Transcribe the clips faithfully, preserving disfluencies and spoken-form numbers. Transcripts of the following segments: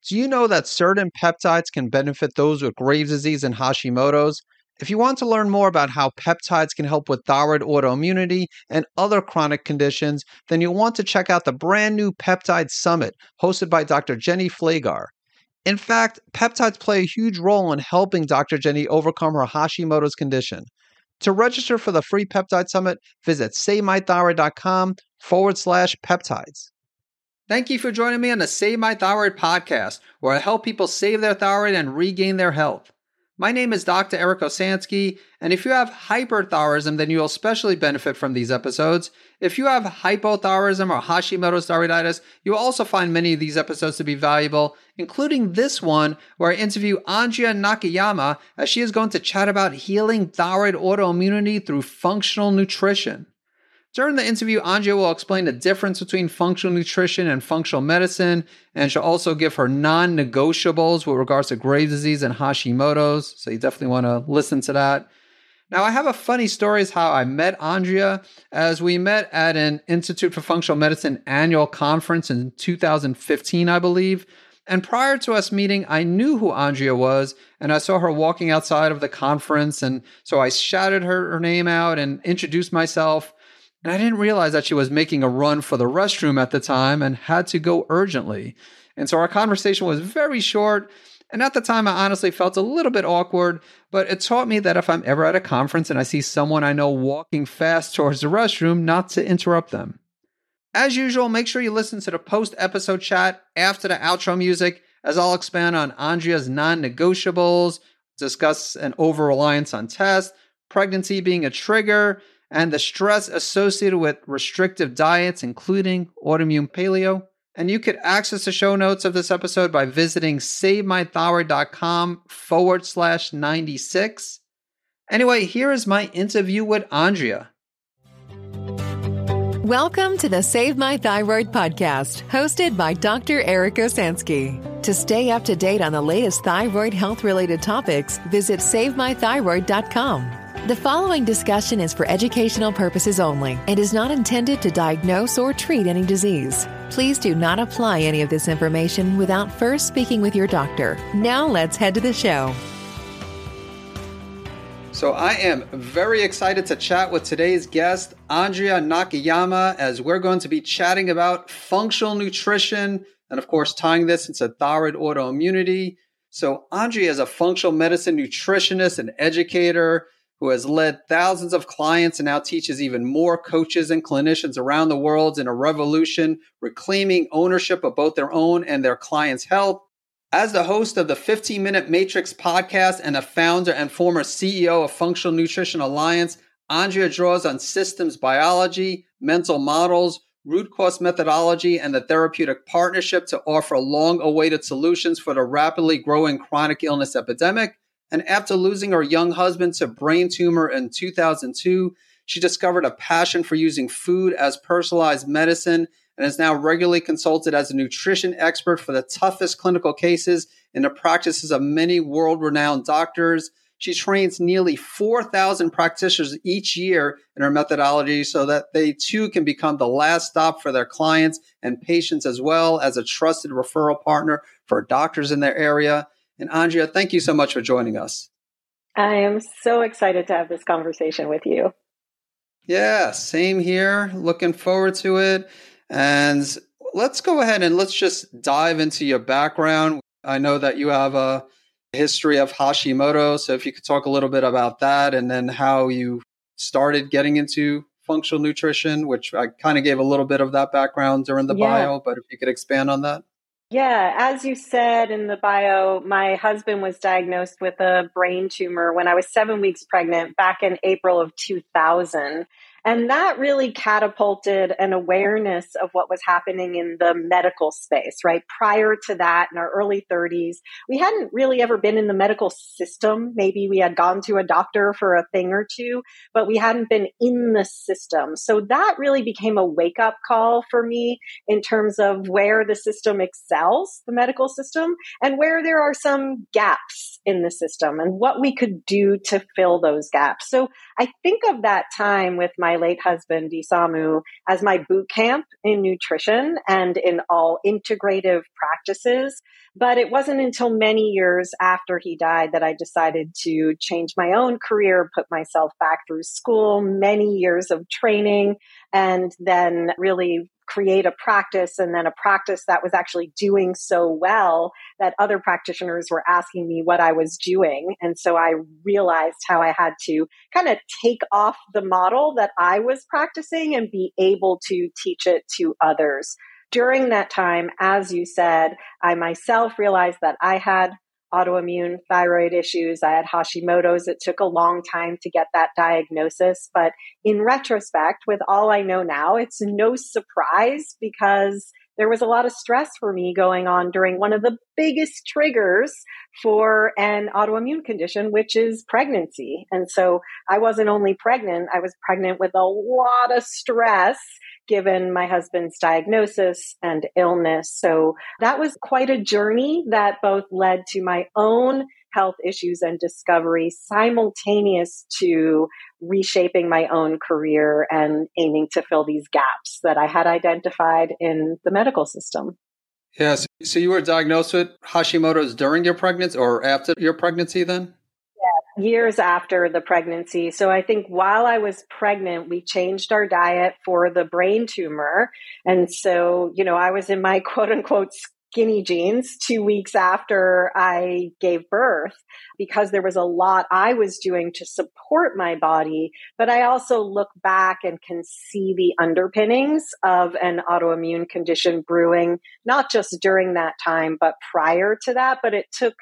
Do you know that certain peptides can benefit those with Graves' disease and Hashimoto's? If you want to learn more about how peptides can help with thyroid autoimmunity and other chronic conditions, then you'll want to check out the brand new Peptide Summit hosted by Doctor Jenny Flagar. In fact, peptides play a huge role in helping Doctor Jenny overcome her Hashimoto's condition. To register for the free Peptide Summit, visit savemythyroid.com forward slash peptides. Thank you for joining me on the Save My Thyroid podcast, where I help people save their thyroid and regain their health. My name is Doctor Eric Osansky, and if you have hyperthyroidism, then you'll especially benefit from these episodes. If you have hypothyroidism or Hashimoto's thyroiditis, you'll also find many of these episodes to be valuable, including this one where I interview Andrea Nakayama as she is going to chat about healing thyroid autoimmunity through functional nutrition. During the interview, Andrea will explain the difference between functional nutrition and functional medicine, and she'll also give her non-negotiables with regards to Graves' disease and Hashimoto's, so you definitely want to listen to that. Now, I have a funny story as how I met Andrea, as we met at an Institute for Functional Medicine annual conference in two thousand fifteen, I believe. And prior to us meeting, I knew who Andrea was, and I saw her walking outside of the conference, and so I shouted her, her name out and introduced myself. And I didn't realize that she was making a run for the restroom at the time and had to go urgently. And so our conversation was very short. And at the time, I honestly felt a little bit awkward, but it taught me that if I'm ever at a conference and I see someone I know walking fast towards the restroom, not to interrupt them. As usual, make sure you listen to the post-episode chat after the outro music, as I'll expand on Andrea's non-negotiables, discuss an over-reliance on tests, pregnancy being a trigger, and the stress associated with restrictive diets, including autoimmune paleo. And you could access the show notes of this episode by visiting savemythyroid.com forward slash 96. Anyway, here is my interview with Andrea. Welcome to the Save My Thyroid podcast, hosted by Doctor Eric Osansky. To stay up to date on the latest thyroid health-related topics, visit save my thyroid dot com. The following discussion is for educational purposes only and is not intended to diagnose or treat any disease. Please do not apply any of this information without first speaking with your doctor. Now let's head to the show. So I am very excited to chat with today's guest, Andrea Nakayama, as we're going to be chatting about functional nutrition and, of course, tying this into thyroid autoimmunity. So Andrea is a functional medicine nutritionist and educator who has led thousands of clients and now teaches even more coaches and clinicians around the world in a revolution, reclaiming ownership of both their own and their clients' health. As the host of the fifteen minute Matrix podcast and a founder and former C E O of Functional Nutrition Alliance, Andrea draws on systems biology, mental models, root cause methodology, and the therapeutic partnership to offer long-awaited solutions for the rapidly growing chronic illness epidemic. And after losing her young husband to brain tumor in two thousand two, she discovered a passion for using food as personalized medicine and is now regularly consulted as a nutrition expert for the toughest clinical cases in the practices of many world-renowned doctors. She trains nearly four thousand practitioners each year in her methodology so that they too can become the last stop for their clients and patients, as well as a trusted referral partner for doctors in their area. And Andrea, thank you so much for joining us. I am so excited to have this conversation with you. Yeah, same here. Looking forward to it. And let's go ahead and let's just dive into your background. I know that you have a history of Hashimoto, so if you could talk a little bit about that and then how you started getting into functional nutrition, which I kind of gave a little bit of that background during the Yeah. bio, but if you could expand on that. Yeah, as you said in the bio, my husband was diagnosed with a brain tumor when I was seven weeks pregnant back in April of two thousand. And that really catapulted an awareness of what was happening in the medical space, right? Prior to that, in our early thirties, we hadn't really ever been in the medical system. Maybe we had gone to a doctor for a thing or two, but we hadn't been in the system. So that really became a wake-up call for me in terms of where the system excels, the medical system, and where there are some gaps in the system and what we could do to fill those gaps. So I think of that time with my my late husband, Isamu, as my boot camp in nutrition and in all integrative practices. But it wasn't until many years after he died that I decided to change my own career, put myself back through school, many years of training, and then really create a practice, and then a practice that was actually doing so well that other practitioners were asking me what I was doing. And so I realized how I had to kind of take off the model that I was practicing and be able to teach it to others. During that time, as you said, I myself realized that I had autoimmune thyroid issues. I had Hashimoto's. It took a long time to get that diagnosis. But in retrospect, with all I know now, it's no surprise because there was a lot of stress for me going on during one of the biggest triggers for an autoimmune condition, which is pregnancy. And so I wasn't only pregnant, I was pregnant with a lot of stress given my husband's diagnosis and illness. So that was quite a journey that both led to my own health issues and discovery simultaneous to reshaping my own career and aiming to fill these gaps that I had identified in the medical system. Yes. So you were diagnosed with Hashimoto's during your pregnancy or after your pregnancy then? Years after the pregnancy. So I think while I was pregnant, we changed our diet for the brain tumor. And so, you know, I was in my quote unquote skinny jeans two weeks after I gave birth because there was a lot I was doing to support my body. But I also look back and can see the underpinnings of an autoimmune condition brewing, not just during that time, but prior to that. But it took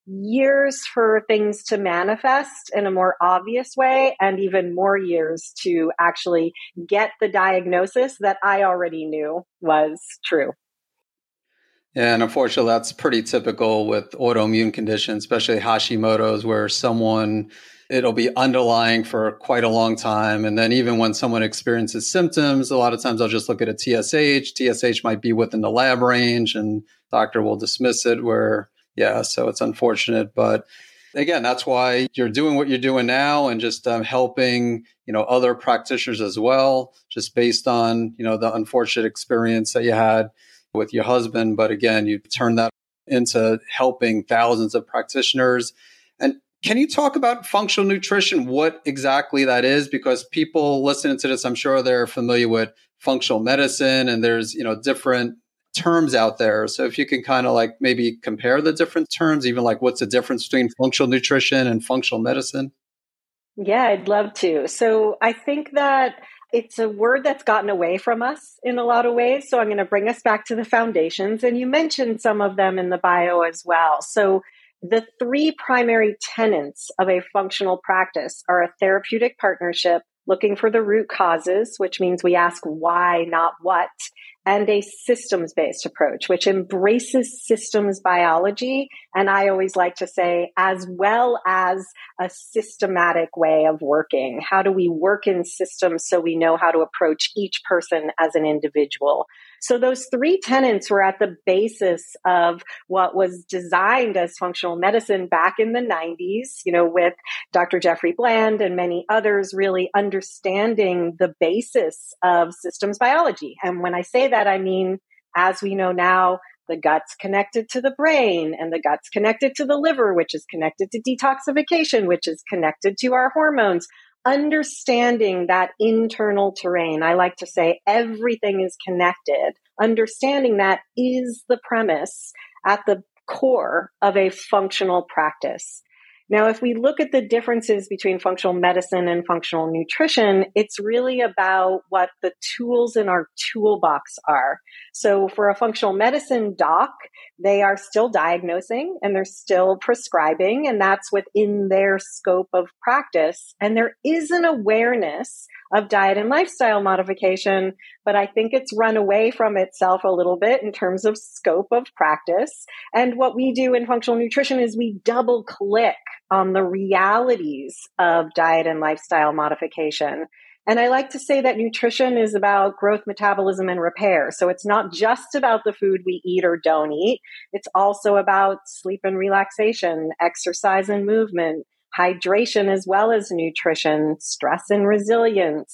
years for things to manifest in a more obvious way, and even more years to actually get the diagnosis that I already knew was true. Yeah, and unfortunately, that's pretty typical with autoimmune conditions, especially Hashimoto's, where someone, it'll be underlying for quite a long time. And then even when someone experiences symptoms, a lot of times I'll just look at a T S H. T S H might be within the lab range and doctor will dismiss it where Yeah, so it's unfortunate, but again, that's why you're doing what you're doing now and just um, helping, you know, other practitioners as well, just based on, you know, the unfortunate experience that you had with your husband. But again, you turn that into helping thousands of practitioners. And can you talk about functional nutrition, what exactly that is? Because people listening to this, I'm sure they're familiar with functional medicine and there's, you know, different terms out there. So if you can kind of like maybe compare the different terms, even like what's the difference between functional nutrition and functional medicine? Yeah, I'd love to. So I think that it's a word that's gotten away from us in a lot of ways. So I'm going to bring us back to the foundations. And you mentioned some of them in the bio as well. So the three primary tenets of a functional practice are a therapeutic partnership, looking for the root causes, which means we ask why, not what, and a systems-based approach, which embraces systems biology. And I always like to say, as well as a systematic way of working. How do we work in systems so we know how to approach each person as an individual? So those three tenets were at the basis of what was designed as functional medicine back in the nineties, you know, with Doctor Jeffrey Bland and many others really understanding the basis of systems biology. And when I say that, I mean, as we know now, the gut's connected to the brain and the gut's connected to the liver, which is connected to detoxification, which is connected to our hormones. Understanding that internal terrain, I like to say everything is connected. Understanding that is the premise at the core of a functional practice. Now, if we look at the differences between functional medicine and functional nutrition, it's really about what the tools in our toolbox are. So for a functional medicine doc, they are still diagnosing and they're still prescribing, and that's within their scope of practice. And there is an awareness of diet and lifestyle modification, but I think it's run away from itself a little bit in terms of scope of practice. And what we do in functional nutrition is we double click on the realities of diet and lifestyle modification. And I like to say that nutrition is about growth, metabolism, and repair. So it's not just about the food we eat or don't eat. It's also about sleep and relaxation, exercise and movement, hydration as well as nutrition, stress and resilience,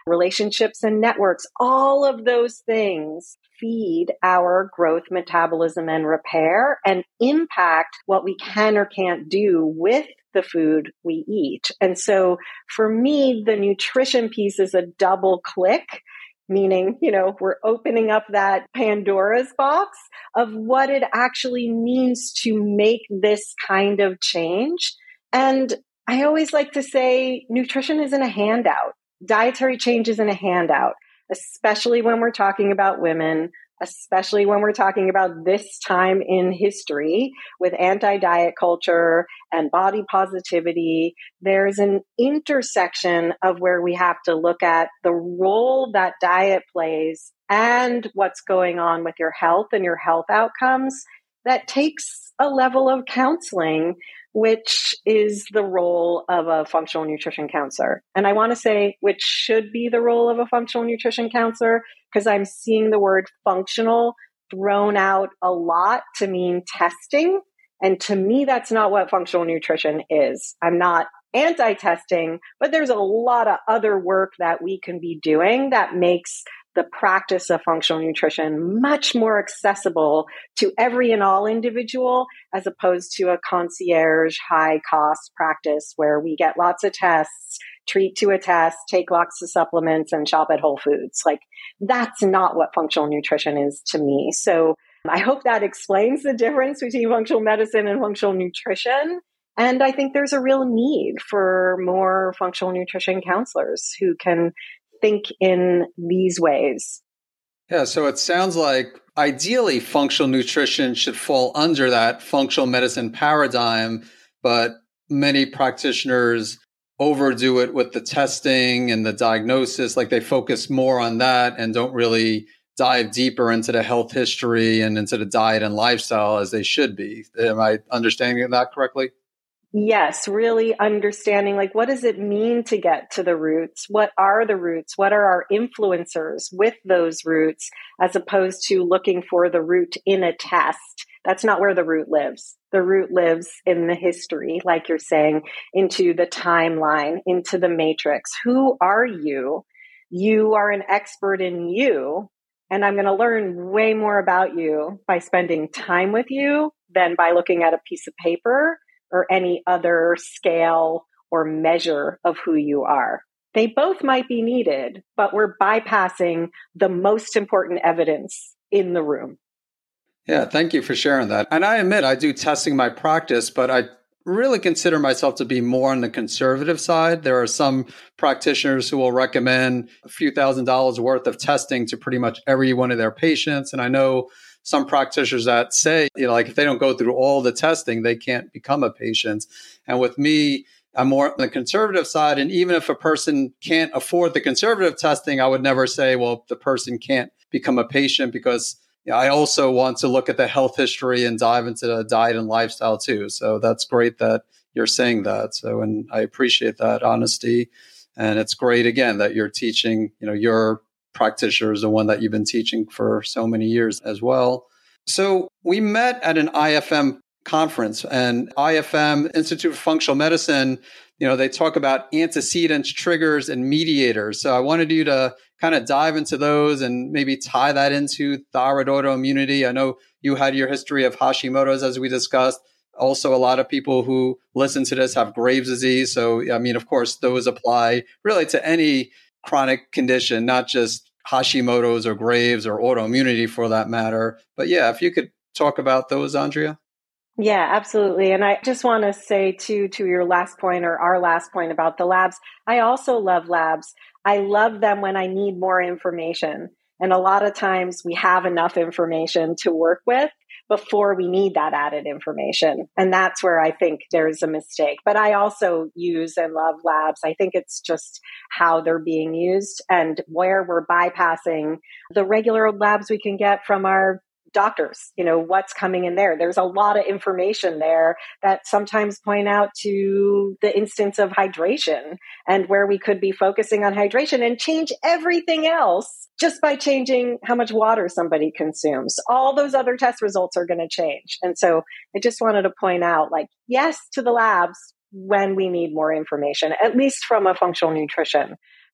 relationships and networks, all of those things feed our growth, metabolism, and repair and impact what we can or can't do with the food we eat. And so for me, the nutrition piece is a double click, meaning, you know, we're opening up that Pandora's box of what it actually means to make this kind of change. And I always like to say nutrition isn't a handout. Dietary change isn't a handout, especially when we're talking about women, especially when we're talking about this time in history with anti-diet culture and body positivity. There's an intersection of where we have to look at the role that diet plays and what's going on with your health and your health outcomes that takes a level of counseling, which is the role of a functional nutrition counselor. And I want to say which should be the role of a functional nutrition counselor, because I'm seeing the word functional thrown out a lot to mean testing. And to me, that's not what functional nutrition is. I'm not anti-testing, but there's a lot of other work that we can be doing that makes the practice of functional nutrition much more accessible to every and all individual, as opposed to a concierge high cost practice where we get lots of tests, treat to a test, take lots of supplements, and shop at Whole Foods. Like, that's not what functional nutrition is to me. So I hope that explains the difference between functional medicine and functional nutrition. And I think there's a real need for more functional nutrition counselors who can think in these ways. Yeah, so it sounds like ideally functional nutrition should fall under that functional medicine paradigm, but many practitioners overdo it with the testing and the diagnosis. Like, they focus more on that and don't really dive deeper into the health history and into the diet and lifestyle as they should be. Am I understanding that correctly? Yes, really understanding, like, what does it mean to get to the roots? What are the roots? What are our influencers with those roots, as opposed to looking for the root in a test? That's not where the root lives. The root lives in the history, like you're saying, into the timeline, into the matrix. Who are you? You are an expert in you. And I'm going to learn way more about you by spending time with you than by looking at a piece of paper or any other scale or measure of who you are. They both might be needed, but we're bypassing the most important evidence in the room. Yeah, thank you for sharing that. And I admit I do testing my practice, but I really consider myself to be more on the conservative side. There are some practitioners who will recommend a few thousand dollars worth of testing to pretty much every one of their patients. And I know some practitioners that say, you know, like, if they don't go through all the testing, they can't become a patient. And with me, I'm more on the conservative side. And even if a person can't afford the conservative testing, I would never say, well, the person can't become a patient, because you know, I also want to look at the health history and dive into the diet and lifestyle too. So that's great that you're saying that. So, and I appreciate that honesty. And it's great, again, that you're teaching, you know, your practitioner is the one that you've been teaching for so many years as well. So we met at an I F M conference, and I F M, Institute for Functional Medicine, you know, they talk about antecedents, triggers, and mediators. So I wanted you to kind of dive into those and maybe tie that into thyroid autoimmunity. I know you had your history of Hashimoto's, as we discussed. Also, a lot of people who listen to this have Graves' disease. So, I mean, of course, those apply really to any chronic condition, not just Hashimoto's or Graves or autoimmunity for that matter. But yeah, if you could talk about those, Andrea. Yeah, absolutely. And I just want to say too, to your last point, or our last point about the labs, I also love labs. I love them when I need more information. And a lot of times we have enough information to work with before we need that added information. And that's where I think there's a mistake. But I also use and love labs. I think it's just how they're being used and where we're bypassing the regular labs we can get from our doctors. You know, what's coming in there. There's a lot of information there that sometimes point out to the instance of hydration, and where we could be focusing on hydration and change everything else just by changing how much water somebody consumes. All those other test results are going to change. And so I just wanted to point out, like, yes to the labs when we need more information, at least from a functional nutrition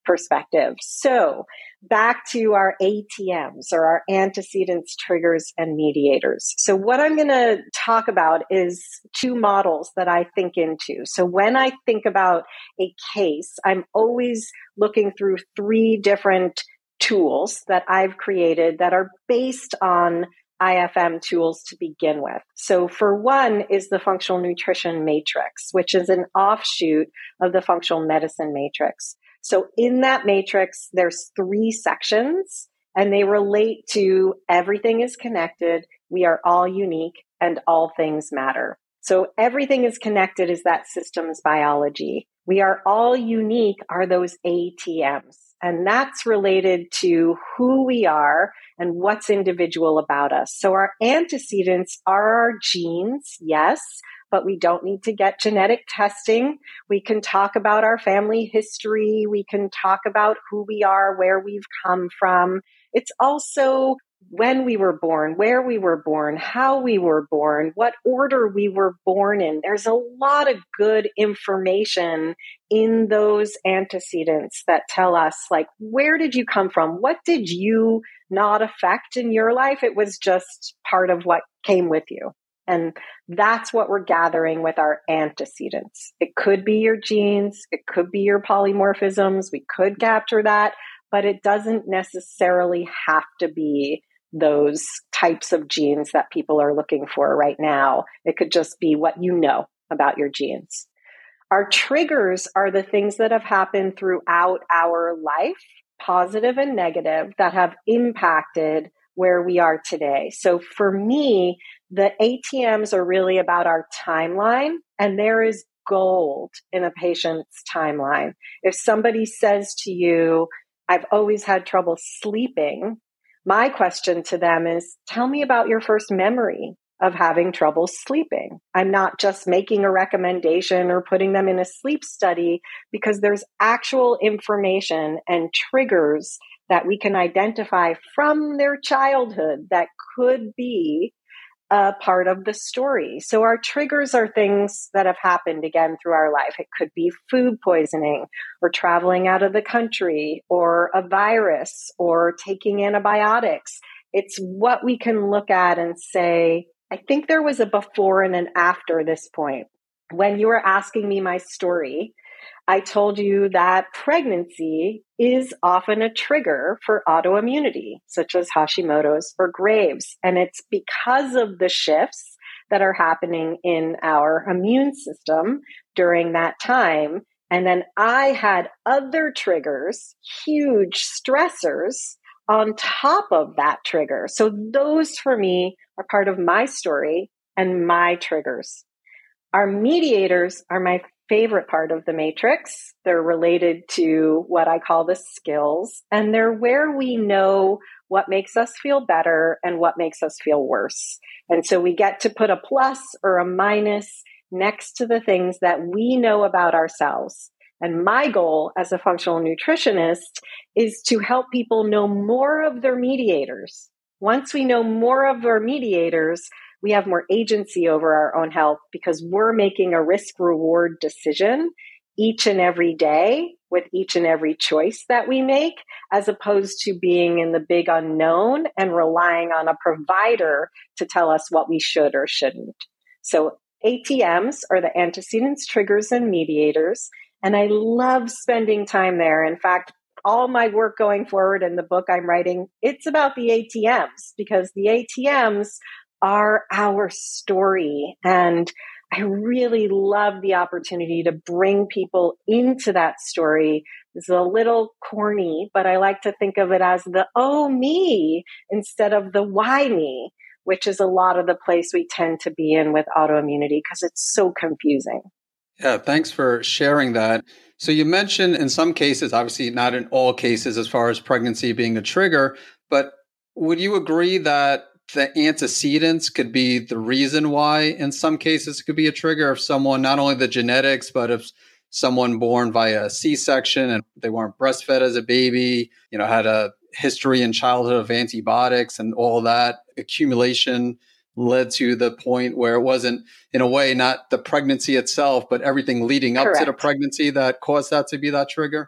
perspective. So back to our A T Ms, or our antecedents, triggers, and mediators. So what I'm going to talk about is two models that I think into. So when I think about a case, I'm always looking through three different tools that I've created that are based on I F M tools to begin with. So for one is the functional nutrition matrix, which is an offshoot of the functional medicine matrix. So in that matrix, there's three sections, and they relate to everything is connected, we are all unique, and all things matter. So everything is connected is that systems biology. We are all unique are those A T Ms. And that's related to who we are and what's individual about us. So our antecedents are our genes, yes, but we don't need to get genetic testing. We can talk about our family history. We can talk about who we are, where we've come from. It's also when we were born, where we were born, how we were born, what order we were born in. There's a lot of good information in those antecedents that tell us, like, where did you come from? What did you not affect in your life? It was just part of what came with you. And that's what we're gathering with our antecedents. It could be your genes. It could be your polymorphisms. We could capture that, but it doesn't necessarily have to be those types of genes that people are looking for right now. It could just be what you know about your genes. Our triggers are the things that have happened throughout our life, positive and negative, that have impacted where we are today. So for me, the A T Ms are really about our timeline, and there is gold in a patient's timeline. If somebody says to you, I've always had trouble sleeping, my question to them is, tell me about your first memory of having trouble sleeping. I'm not just making a recommendation or putting them in a sleep study, because there's actual information and triggers that we can identify from their childhood that could be a part of the story. So our triggers are things that have happened again through our life. It could be food poisoning, or traveling out of the country, or a virus, or taking antibiotics. It's what we can look at and say, I think there was a before and an after this point. When you were asking me my story, I told you that pregnancy is often a trigger for autoimmunity, such as Hashimoto's or Graves'. And it's because of the shifts that are happening in our immune system during that time. And then I had other triggers, huge stressors on top of that trigger. So those for me are part of my story and my triggers. Our mediators are my favorite part of the matrix. They're related to what I call the skills, and they're where we know what makes us feel better and what makes us feel worse. And so we get to put a plus or a minus next to the things that we know about ourselves. And my goal as a functional nutritionist is to help people know more of their mediators. Once we know more of our mediators, we have more agency over our own health, because we're making a risk-reward decision each and every day with each and every choice that we make, as opposed to being in the big unknown and relying on a provider to tell us what we should or shouldn't. So A T Ms are the antecedents, triggers, and mediators. And I love spending time there. In fact, all my work going forward in the book I'm writing, it's about the A T Ms, because the A T Ms are our story. And I really love the opportunity to bring people into that story. It's a little corny, but I like to think of it as the oh me instead of the why me, which is a lot of the place we tend to be in with autoimmunity, because it's so confusing. Yeah, thanks for sharing that. So you mentioned in some cases, obviously not in all cases as far as pregnancy being a trigger, but would you agree that the antecedents could be the reason why in some cases it could be a trigger if someone, not only the genetics, but if someone born via C-section and they weren't breastfed as a baby, you know, had a history in childhood of antibiotics and all that accumulation led to the point where it wasn't, in a way, not the pregnancy itself, but everything leading up Correct. to the pregnancy that caused that to be that trigger?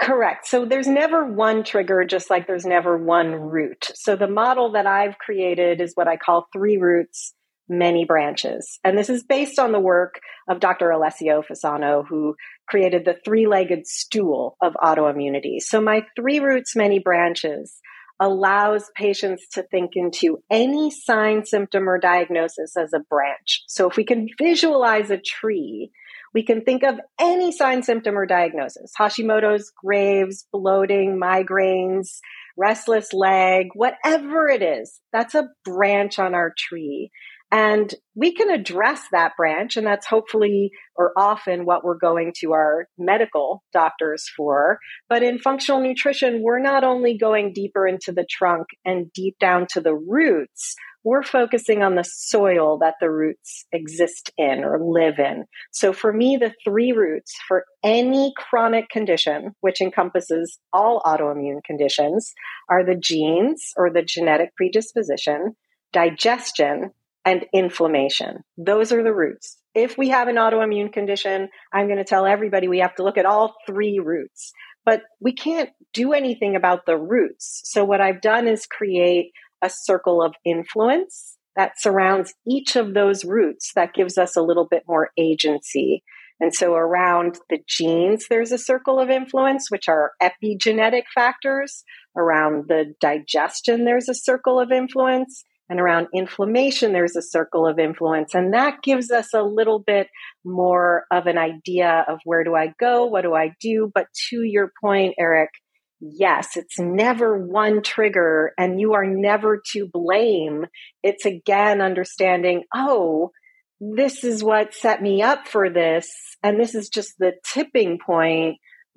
Correct. So there's never one trigger, just like there's never one root. So the model that I've created is what I call three roots, many branches. And this is based on the work of Doctor Alessio Fasano, who created the three-legged stool of autoimmunity. So my three roots, many branches allows patients to think into any sign, symptom, or diagnosis as a branch. So if we can visualize a tree, we can think of any sign, symptom, or diagnosis: Hashimoto's, Graves, bloating, migraines, restless leg, whatever it is. That's a branch on our tree. And we can address that branch, and that's hopefully or often what we're going to our medical doctors for. But in functional nutrition, we're not only going deeper into the trunk and deep down to the roots, we're focusing on the soil that the roots exist in or live in. So for me, the three roots for any chronic condition, which encompasses all autoimmune conditions, are the genes or the genetic predisposition, digestion, and inflammation. Those are the roots. If we have an autoimmune condition, I'm going to tell everybody we have to look at all three roots, but we can't do anything about the roots. So what I've done is create a circle of influence that surrounds each of those roots that gives us a little bit more agency. And so around the genes, there's a circle of influence, which are epigenetic factors. Around the digestion, there's a circle of influence. And around inflammation, there's a circle of influence. And that gives us a little bit more of an idea of where do I go? What do I do? But to your point, Eric, yes, it's never one trigger and you are never to blame. It's again understanding, oh, this is what set me up for this. And this is just the tipping point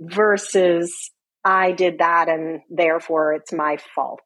versus I did that and therefore it's my fault.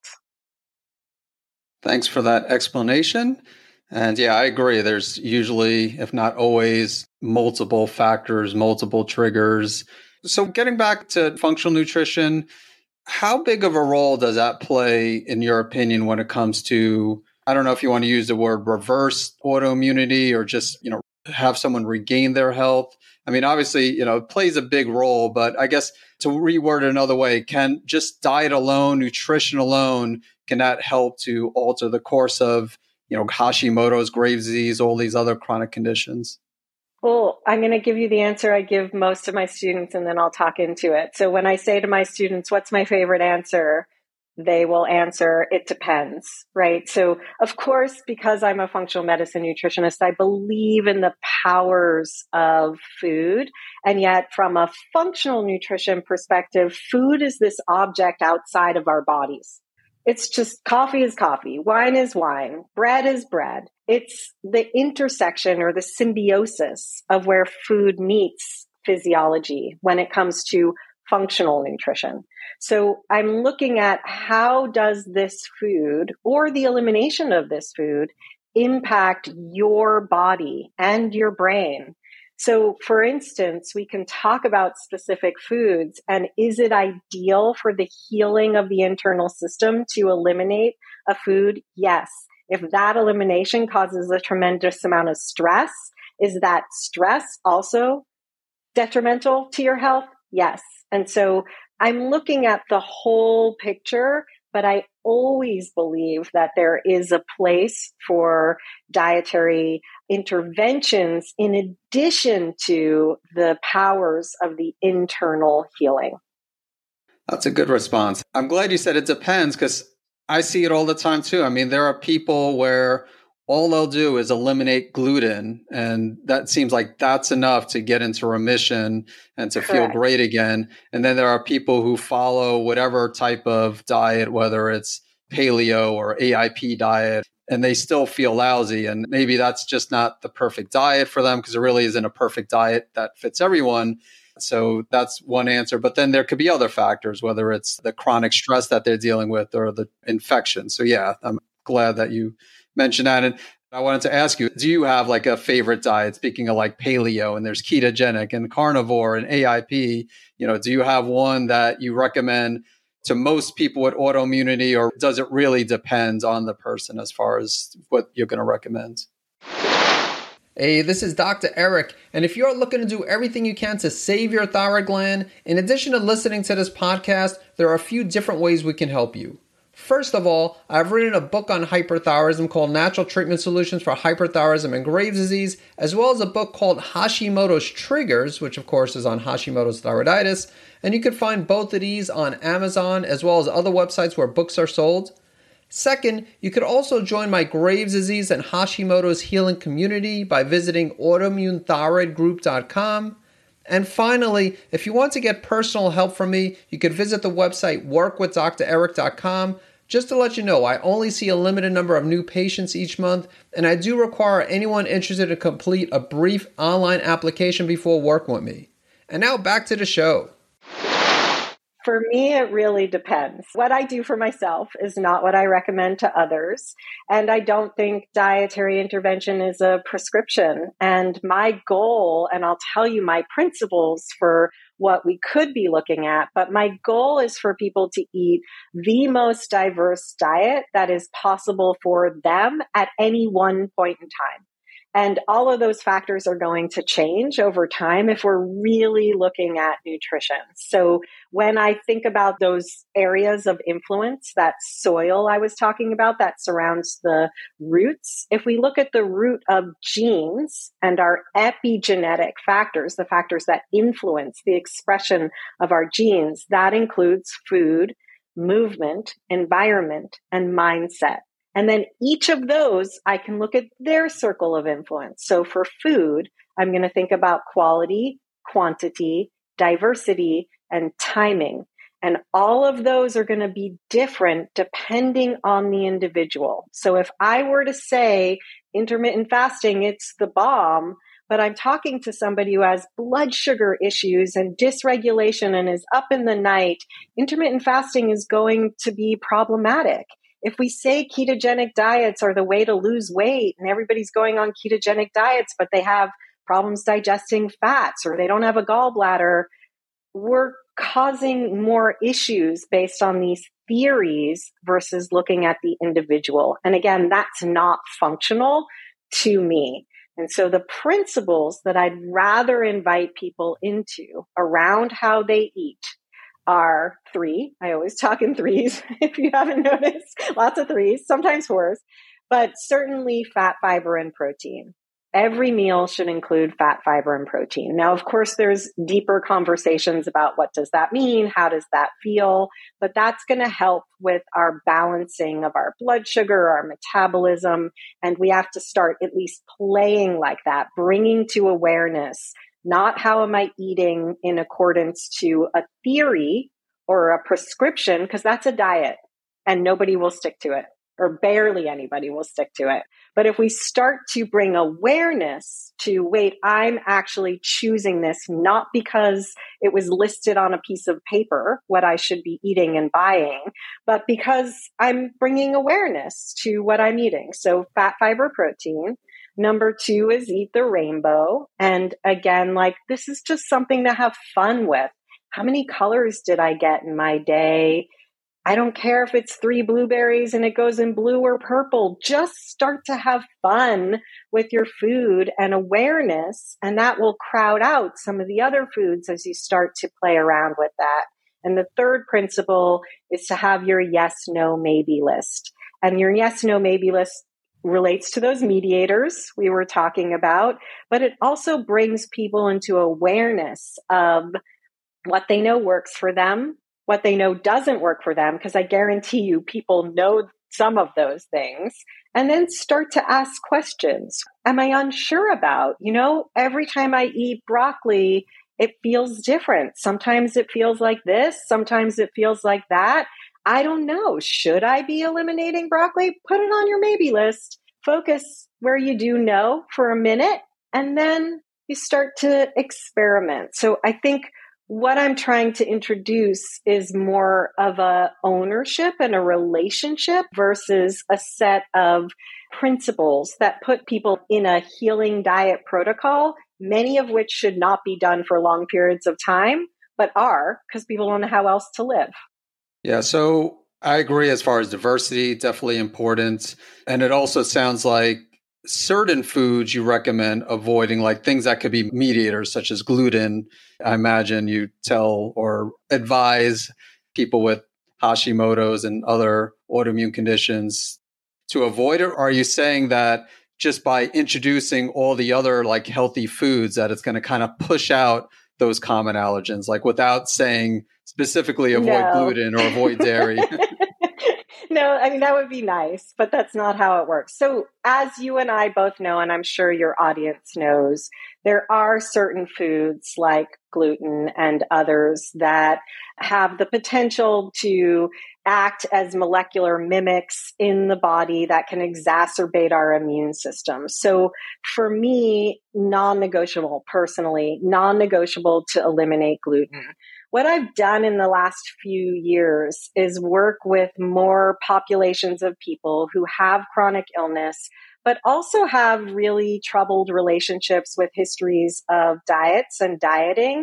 Thanks for that explanation. And yeah, I agree. There's usually, if not always, multiple factors, multiple triggers. So getting back to functional nutrition, how big of a role does that play, in your opinion, when it comes to, I don't know if you want to use the word reverse autoimmunity or just, you know, have someone regain their health? I mean, obviously, you know, it plays a big role, but I guess to reword it another way, can just diet alone, nutrition alone, can that help to alter the course of, you know, Hashimoto's, Graves' disease, all these other chronic conditions? Well, I'm going to give you the answer I give most of my students, and then I'll talk into it. So when I say to my students, what's my favorite answer? They will answer, it depends, right? So of course, because I'm a functional medicine nutritionist, I believe in the powers of food. And yet from a functional nutrition perspective, food is this object outside of our bodies. It's just coffee is coffee, wine is wine, bread is bread. It's the intersection or the symbiosis of where food meets physiology when it comes to functional nutrition. So I'm looking at how does this food or the elimination of this food impact your body and your brain? So for instance, we can talk about specific foods and is it ideal for the healing of the internal system to eliminate a food? Yes. If that elimination causes a tremendous amount of stress, is that stress also detrimental to your health? Yes. And so I'm looking at the whole picture, but I always believe that there is a place for dietary interventions in addition to the powers of the internal healing. That's a good response. I'm glad you said it depends because I see it all the time too. I mean, there are people where all they'll do is eliminate gluten, and that seems like that's enough to get into remission and to Correct. Feel great again. And then there are people who follow whatever type of diet, whether it's paleo or A I P diet, and they still feel lousy. And maybe that's just not the perfect diet for them because there really isn't a perfect diet that fits everyone. So that's one answer. But then there could be other factors, whether it's the chronic stress that they're dealing with or the infection. So yeah, I'm glad that you mentioned that. And I wanted to ask you, do you have like a favorite diet? Speaking of like paleo, and there's ketogenic and carnivore and A I P, you know, do you have one that you recommend to most people with autoimmunity, or does it really depend on the person as far as what you're going to recommend? Hey, this is Doctor Eric, and if you're looking to do everything you can to save your thyroid gland, in addition to listening to this podcast, there are a few different ways we can help you. First of all, I've written a book on hyperthyroidism called Natural Treatment Solutions for Hyperthyroidism and Graves' Disease, as well as a book called Hashimoto's Triggers, which of course is on Hashimoto's thyroiditis, and you can find both of these on Amazon as well as other websites where books are sold. Second, you could also join my Graves' disease and Hashimoto's healing community by visiting autoimmune thyroid group dot com. And finally, if you want to get personal help from me, you could visit the website work with dr eric dot com. Just to let you know, I only see a limited number of new patients each month, and I do require anyone interested to complete a brief online application before working with me. And now back to the show. For me, it really depends. What I do for myself is not what I recommend to others. And I don't think dietary intervention is a prescription. And my goal, and I'll tell you my principles for what we could be looking at, but my goal is for people to eat the most diverse diet that is possible for them at any one point in time. And all of those factors are going to change over time if we're really looking at nutrition. So when I think about those areas of influence, that soil I was talking about that surrounds the roots, if we look at the root of genes and our epigenetic factors, the factors that influence the expression of our genes, that includes food, movement, environment, and mindset. And then each of those, I can look at their circle of influence. So for food, I'm going to think about quality, quantity, diversity, and timing. And all of those are going to be different depending on the individual. So if I were to say intermittent fasting, it's the bomb, but I'm talking to somebody who has blood sugar issues and dysregulation and is up in the night, intermittent fasting is going to be problematic. If we say ketogenic diets are the way to lose weight and everybody's going on ketogenic diets, but they have problems digesting fats or they don't have a gallbladder, we're causing more issues based on these theories versus looking at the individual. And again, that's not functional to me. And so the principles that I'd rather invite people into around how they eat are three. I always talk in threes, if you haven't noticed. Lots of threes, sometimes fours, but certainly fat, fiber, and protein. Every meal should include fat, fiber, and protein. Now, of course, there's deeper conversations about what does that mean? How does that feel? But that's going to help with our balancing of our blood sugar, our metabolism. And we have to start at least playing like that, bringing to awareness not how am I eating in accordance to a theory or a prescription, because that's a diet and nobody will stick to it, or barely anybody will stick to it. But if we start to bring awareness to, wait, I'm actually choosing this not because it was listed on a piece of paper, what I should be eating and buying, but because I'm bringing awareness to what I'm eating. So fat, fiber, protein. Number two is eat the rainbow. And again, like this is just something to have fun with. How many colors did I get in my day? I don't care if it's three blueberries and it goes in blue or purple. Just start to have fun with your food and awareness, and that will crowd out some of the other foods as you start to play around with that. And the third principle is to have your yes, no, maybe list. And your yes, no, maybe list relates to those mediators we were talking about, but it also brings people into awareness of what they know works for them, what they know doesn't work for them, because I guarantee you people know some of those things, and then start to ask questions. Am I unsure about? You know, every time I eat broccoli, it feels different. Sometimes it feels like this, sometimes it feels like that. I don't know. Should I be eliminating broccoli? Put it on your maybe list. Focus where you do know for a minute, and then you start to experiment. So I think what I'm trying to introduce is more of a ownership and a relationship versus a set of principles that put people in a healing diet protocol, many of which should not be done for long periods of time, but are because people don't know how else to live. Yeah, so I agree as far as diversity, definitely important. And it also sounds like certain foods you recommend avoiding, like things that could be mediators, such as gluten. I imagine you tell or advise people with Hashimoto's and other autoimmune conditions to avoid it? Or are you saying that just by introducing all the other like healthy foods that it's going to kind of push out those common allergens, like without saying specifically avoid No. gluten or avoid dairy? No, I mean, that would be nice, but that's not how it works. So as you and I both know, and I'm sure your audience knows, there are certain foods like gluten and others that have the potential to act as molecular mimics in the body that can exacerbate our immune system. So for me, non-negotiable, personally, non-negotiable to eliminate gluten. What I've done in the last few years is work with more populations of people who have chronic illness, but also have really troubled relationships with histories of diets and dieting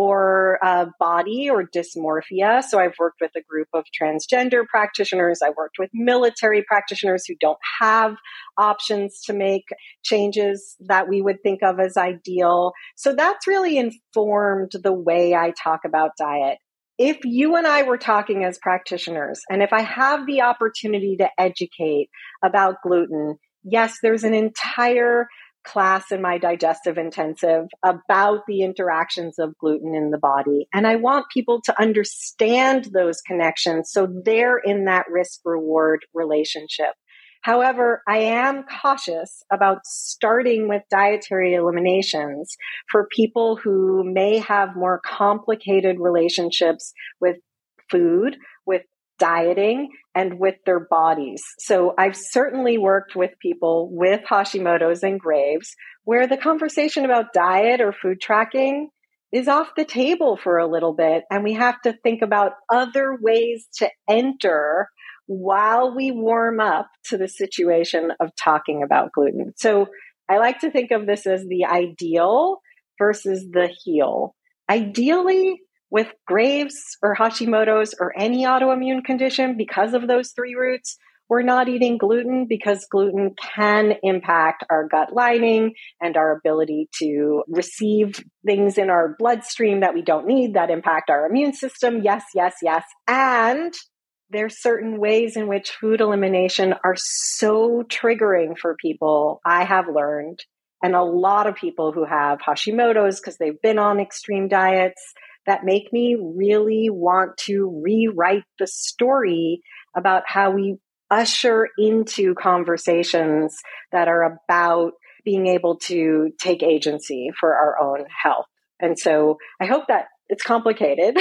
or uh, body or dysmorphia. So I've worked with a group of transgender practitioners. I worked with military practitioners who don't have options to make changes that we would think of as ideal. So that's really informed the way I talk about diet. If you and I were talking as practitioners, and if I have the opportunity to educate about gluten, yes, there's an entire class in my digestive intensive about the interactions of gluten in the body. And I want people to understand those connections so they're in that risk-reward relationship. However, I am cautious about starting with dietary eliminations for people who may have more complicated relationships with food, with dieting, and with their bodies. So I've certainly worked with people with Hashimoto's and Graves where the conversation about diet or food tracking is off the table for a little bit. And we have to think about other ways to enter while we warm up to the situation of talking about gluten. So I like to think of this as the ideal versus the heal. Ideally, with Graves or Hashimoto's or any autoimmune condition, because of those three roots, we're not eating gluten because gluten can impact our gut lining and our ability to receive things in our bloodstream that we don't need that impact our immune system. Yes, yes, yes. And there's certain ways in which food elimination are so triggering for people, I have learned, and a lot of people who have Hashimoto's because they've been on extreme diets, that make me really want to rewrite the story about how we usher into conversations that are about being able to take agency for our own health. And so I hope that it's complicated.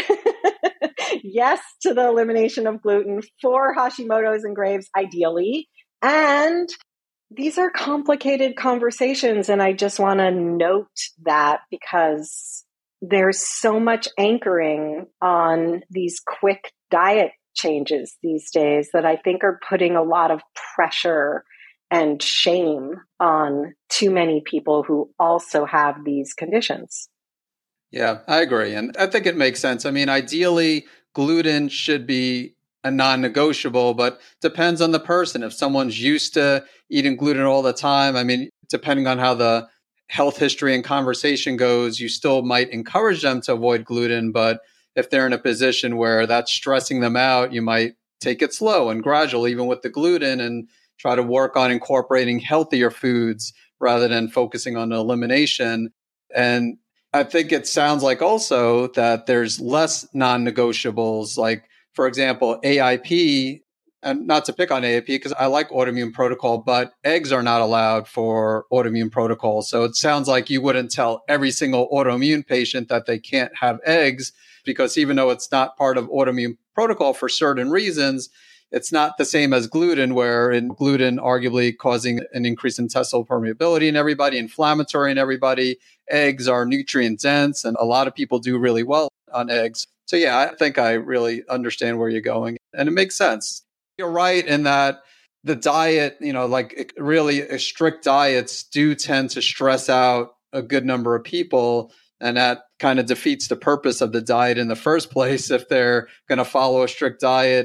Yes to the elimination of gluten for Hashimoto's and Graves, ideally. And these are complicated conversations. And I just want to note that because there's so much anchoring on these quick diet changes these days that I think are putting a lot of pressure and shame on too many people who also have these conditions. Yeah, I agree. And I think it makes sense. I mean, ideally, gluten should be a non-negotiable, but depends on the person. If someone's used to eating gluten all the time, I mean, depending on how the health history and conversation goes, you still might encourage them to avoid gluten. But if they're in a position where that's stressing them out, you might take it slow and gradual, even with the gluten, and try to work on incorporating healthier foods rather than focusing on elimination. And I think it sounds like also that there's less non-negotiables, like, for example, A I P, and not to pick on A I P because I like autoimmune protocol, but eggs are not allowed for autoimmune protocol. So it sounds like you wouldn't tell every single autoimmune patient that they can't have eggs, because even though it's not part of autoimmune protocol for certain reasons, it's not the same as gluten, where in gluten arguably causing an increase in intestinal permeability in everybody, inflammatory in everybody. Eggs are nutrient dense, and a lot of people do really well on eggs. So yeah, I think I really understand where you're going, and it makes sense. You're right in that the diet, you know, like really strict diets do tend to stress out a good number of people. And that kind of defeats the purpose of the diet in the first place. If they're going to follow a strict diet,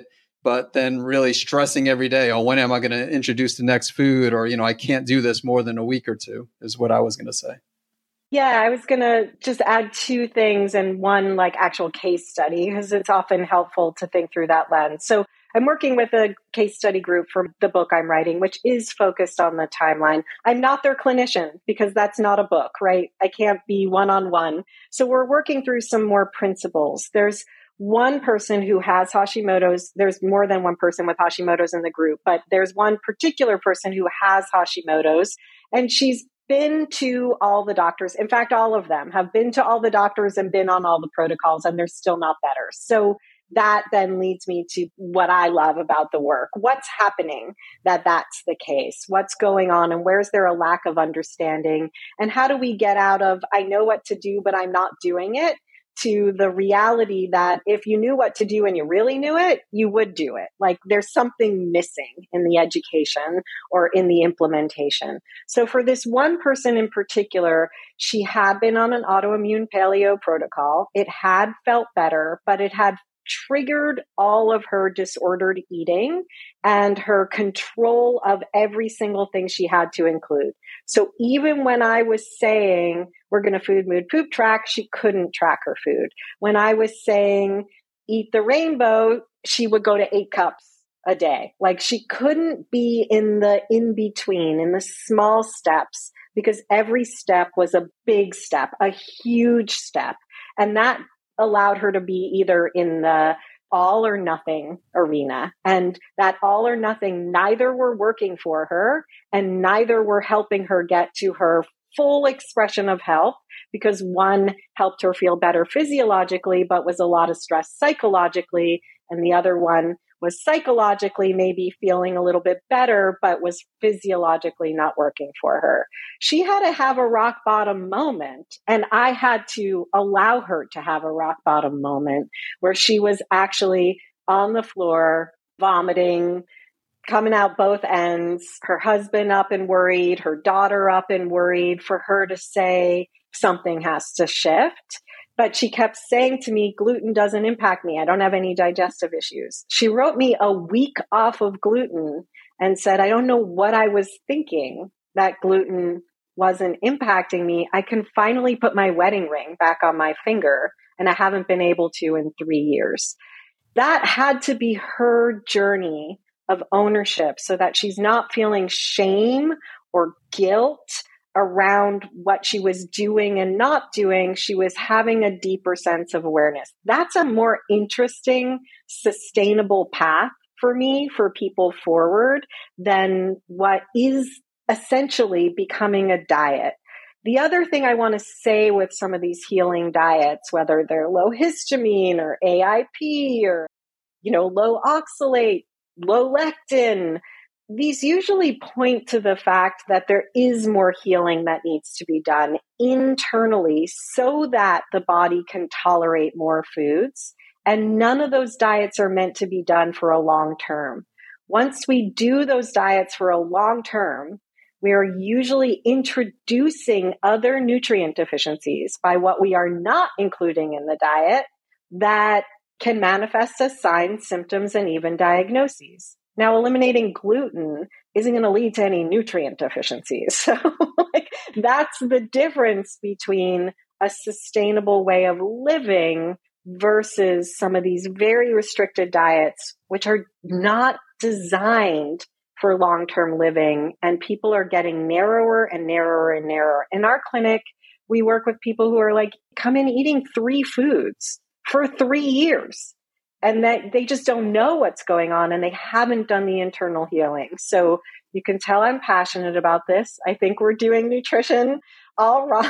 but then really stressing every day, oh, when am I going to introduce the next food? Or, you know, I can't do this more than a week or two is what I was going to say. Yeah, I was going to just add two things and one like actual case study, because it's often helpful to think through that lens. So I'm working with a case study group for the book I'm writing, which is focused on the timeline. I'm not their clinician because that's not a book, right? I can't be one-on-one. So we're working through some more principles. There's one person who has Hashimoto's. There's more than one person with Hashimoto's in the group, but there's one particular person who has Hashimoto's, and she's been to all the doctors. In fact, all of them have been to all the doctors and been on all the protocols, and they're still not better. So that then leads me to what I love about the work. What's happening that that's the case? What's going on, and where's there a lack of understanding? And how do we get out of, I know what to do, but I'm not doing it, to the reality that if you knew what to do and you really knew it, you would do it. Like there's something missing in the education or in the implementation. So for this one person in particular, she had been on an autoimmune paleo protocol. It had felt better, but it had triggered all of her disordered eating and her control of every single thing she had to include. So even when I was saying, we're going to food, mood, poop track, she couldn't track her food. When I was saying, eat the rainbow, she would go to eight cups a day. Like she couldn't be in the in-between, in the small steps, because every step was a big step, a huge step. And that allowed her to be either in the all or nothing arena. And that all or nothing, neither were working for her and neither were helping her get to her full expression of health, because one helped her feel better physiologically, but was a lot of stress psychologically. And the other one was psychologically maybe feeling a little bit better, but was physiologically not working for her. She had to have a rock bottom moment. And I had to allow her to have a rock bottom moment where she was actually on the floor, vomiting, coming out both ends, her husband up and worried, her daughter up and worried, for her to say something has to shift. But she kept saying to me, gluten doesn't impact me. I don't have any digestive issues. She wrote me a week off of gluten and said, I don't know what I was thinking, that gluten wasn't impacting me. I can finally put my wedding ring back on my finger, and I haven't been able to in three years. That had to be her journey of ownership so that she's not feeling shame or guilt around what she was doing and not doing. She was having a deeper sense of awareness. That's a more interesting, sustainable path for me, for people forward, than what is essentially becoming a diet. The other thing I want to say with some of these healing diets, whether they're low histamine or A I P or, you know, low oxalate, low lectin, these usually point to the fact that there is more healing that needs to be done internally so that the body can tolerate more foods. And none of those diets are meant to be done for a long term. Once we do those diets for a long term, we are usually introducing other nutrient deficiencies by what we are not including in the diet that can manifest as signs, symptoms, and even diagnoses. Now, eliminating gluten isn't going to lead to any nutrient deficiencies. So like, that's the difference between a sustainable way of living versus some of these very restricted diets, which are not designed for long-term living. And people are getting narrower and narrower and narrower. In our clinic, we work with people who are like, come in eating three foods for three years. And that they just don't know what's going on and they haven't done the internal healing. So you can tell I'm passionate about this. I think we're doing nutrition all wrong.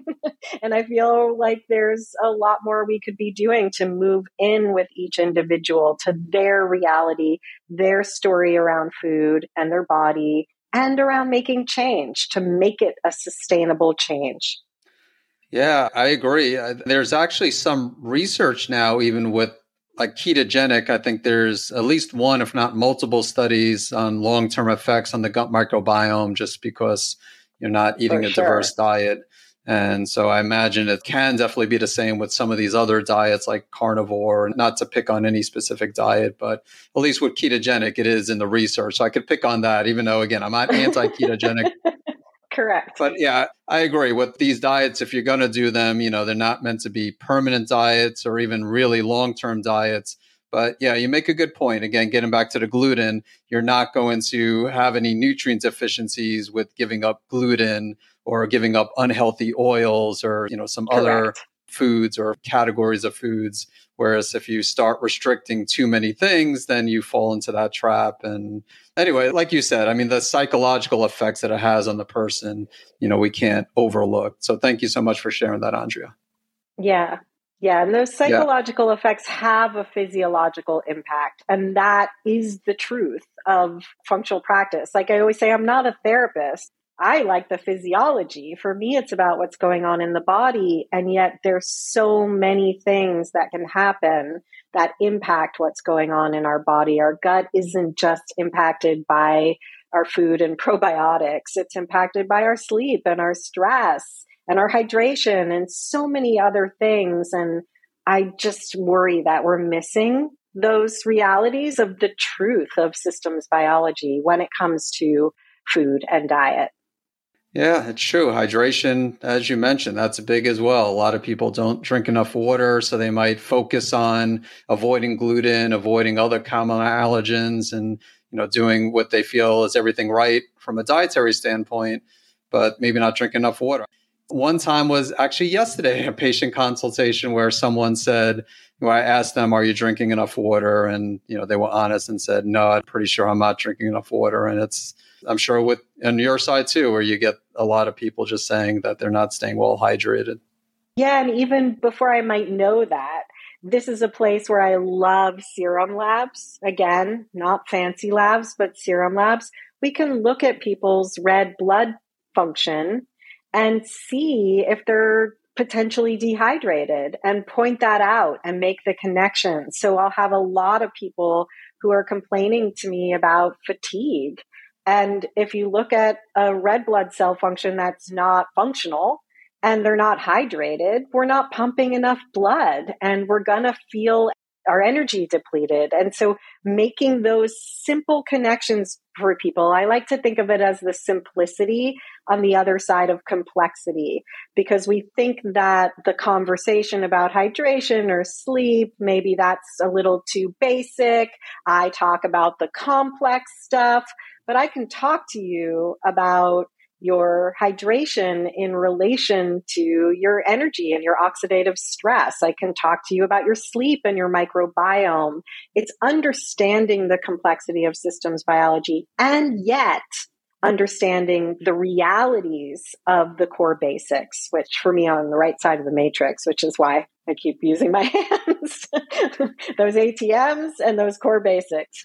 And I feel like there's a lot more we could be doing to move in with each individual to their reality, their story around food and their body, and around making change to make it a sustainable change. Yeah, I agree. There's actually some research now, even with like ketogenic. I think there's at least one, if not multiple studies on long-term effects on the gut microbiome, just because you're not eating For a sure. diverse diet. And so I imagine it can definitely be the same with some of these other diets like carnivore, not to pick on any specific diet, but at least with ketogenic, it is in the research. So I could pick on that, even though, again, I'm not anti-ketogenic. Correct. But yeah, I agree with these diets. If you're going to do them, you know, they're not meant to be permanent diets or even really long-term diets. But yeah, you make a good point. Again, getting back to the gluten, you're not going to have any nutrient deficiencies with giving up gluten or giving up unhealthy oils or, you know, some Correct. other foods or categories of foods. Whereas if you start restricting too many things, then you fall into that trap. And anyway, like you said, I mean, the psychological effects that it has on the person, you know, we can't overlook. So thank you so much for sharing that, Andrea. Yeah. Yeah. And those psychological yeah. effects have a physiological impact. And that is the truth of functional practice. Like I always say, I'm not a therapist. I like the physiology. For me, it's about what's going on in the body. And yet there's so many things that can happen that impact what's going on in our body. Our gut isn't just impacted by our food and probiotics. It's impacted by our sleep and our stress and our hydration and so many other things. And I just worry that we're missing those realities of the truth of systems biology when it comes to food and diet. Yeah, it's true. Hydration, as you mentioned, that's big as well. A lot of people don't drink enough water, so they might focus on avoiding gluten, avoiding other common allergens, and you know, doing what they feel is everything right from a dietary standpoint, but maybe not drink enough water. One time was actually yesterday, a patient consultation where someone said, well, I asked them, are you drinking enough water? And, you know, they were honest and said, no, I'm pretty sure I'm not drinking enough water. And it's, I'm sure with on your side too, where you get a lot of people just saying that they're not staying well hydrated. Yeah. And even before I might know that, this is a place where I love serum labs. Again, not fancy labs, but serum labs. We can look at people's red blood function and see if they're potentially dehydrated and point that out and make the connection. So I'll have a lot of people who are complaining to me about fatigue. And if you look at a red blood cell function that's not functional and they're not hydrated, we're not pumping enough blood and we're going to feel our energy depleted. And so making those simple connections for people, I like to think of it as the simplicity on the other side of complexity, because we think that the conversation about hydration or sleep, maybe that's a little too basic. I talk about the complex stuff, but I can talk to you about your hydration in relation to your energy and your oxidative stress. I can talk to you about your sleep and your microbiome. It's understanding the complexity of systems biology and yet understanding the realities of the core basics, which for me on the right side of the matrix, which is why I keep using my hands, those A T Ms and those core basics.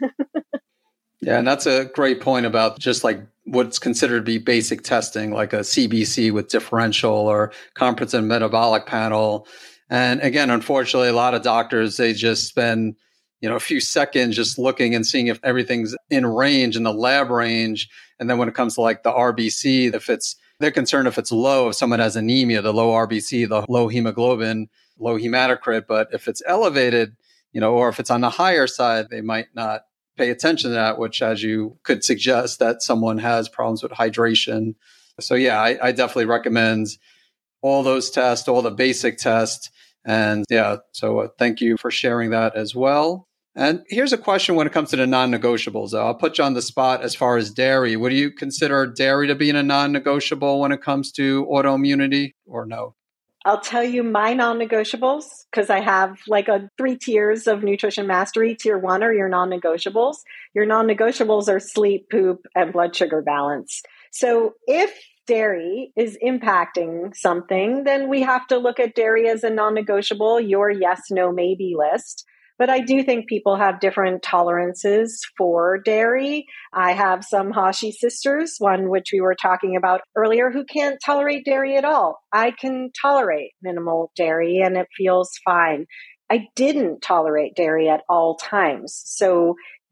Yeah, and that's a great point about just like what's considered to be basic testing, like a C B C with differential or comprehensive metabolic panel. And again, unfortunately, a lot of doctors, they just spend, you know, a few seconds just looking and seeing if everything's in range, in the lab range. And then when it comes to like the R B C, if it's, they're concerned if it's low, if someone has anemia, the low R B C, the low hemoglobin, low hematocrit. But if it's elevated, you know, or if it's on the higher side, they might not pay attention to that, which as you could suggest that someone has problems with hydration. So yeah, I, I definitely recommend all those tests, all the basic tests. And yeah, so uh, thank you for sharing that as well. And here's a question when it comes to the non-negotiables. I'll put you on the spot as far as dairy. Would you consider dairy to be a non-negotiable when it comes to autoimmunity or no? I'll tell you my non-negotiables because I have like a three tiers of nutrition mastery. Tier one are your non-negotiables. Your non-negotiables are sleep, poop, and blood sugar balance. So if dairy is impacting something, then we have to look at dairy as a non-negotiable, your yes, no, maybe list. But I do think people have different tolerances for dairy. I have some Hashi sisters, one which we were talking about earlier, who can't tolerate dairy at all. I can tolerate minimal dairy and it feels fine. I didn't tolerate dairy at all times. So it's